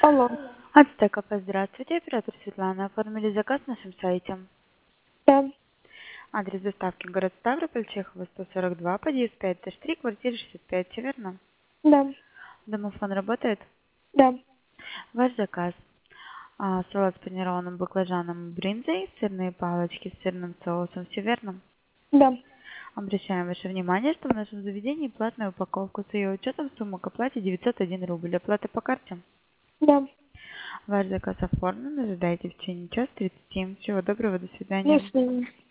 Алло. Ацтека, здравствуйте, оператор Светлана. Оформили заказ на нашем сайте. Да, Адрес доставки город Ставрополь, Чехова, 142, подъезд 5-3, квартира 65, все верно? да, Домофон работает? да, Ваш заказ. Салат с панированным баклажаном и брынзой, сырные палочки с сырным соусом, все верно? да, Обращаем ваше внимание, что в нашем заведении платная упаковка. С ее учетом сумма к оплате 901 рубль. Оплата по карте. да. Ваш заказ оформлен. Ожидайте в течение часа 30. Всего доброго, до До свидания. свидания.